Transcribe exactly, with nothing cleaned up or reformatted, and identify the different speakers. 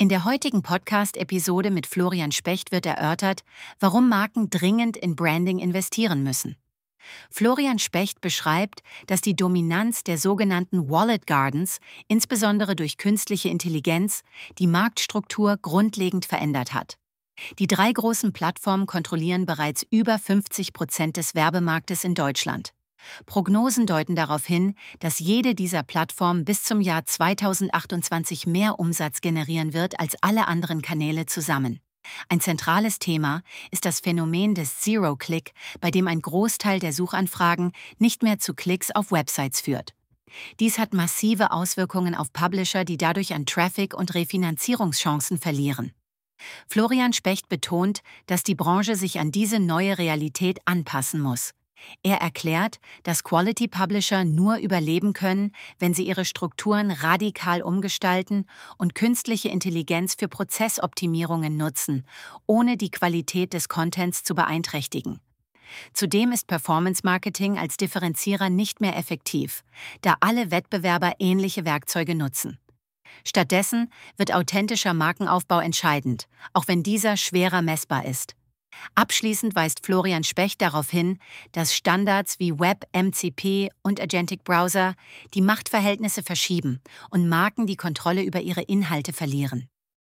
Speaker 1: In der heutigen Podcast-Episode mit Florian Specht wird erörtert, warum Marken dringend in Branding investieren müssen. Florian Specht beschreibt, dass die Dominanz der sogenannten Wallet Gardens, insbesondere durch künstliche Intelligenz, die Marktstruktur grundlegend verändert hat. Die drei großen Plattformen kontrollieren bereits über fünfzig Prozent des Werbemarktes in Deutschland. Prognosen deuten darauf hin, dass jede dieser Plattformen bis zum Jahr zweitausendachtundzwanzig mehr Umsatz generieren wird als alle anderen Kanäle zusammen. Ein zentrales Thema ist das Phänomen des Zero-Click, bei dem ein Großteil der Suchanfragen nicht mehr zu Klicks auf Websites führt. Dies hat massive Auswirkungen auf Publisher, die dadurch an Traffic und Refinanzierungschancen verlieren. Florian Specht betont, dass die Branche sich an diese neue Realität anpassen muss. Er erklärt, dass Quality Publisher nur überleben können, wenn sie ihre Strukturen radikal umgestalten und künstliche Intelligenz für Prozessoptimierungen nutzen, ohne die Qualität des Contents zu beeinträchtigen. Zudem ist Performance Marketing als Differenzierer nicht mehr effektiv, da alle Wettbewerber ähnliche Werkzeuge nutzen. Stattdessen wird authentischer Markenaufbau entscheidend, auch wenn dieser schwerer messbar ist. Abschließend weist Florian Specht darauf hin, dass Standards wie Web, M C P und Agentic Browser die Machtverhältnisse verschieben und Marken die Kontrolle über ihre Inhalte verlieren.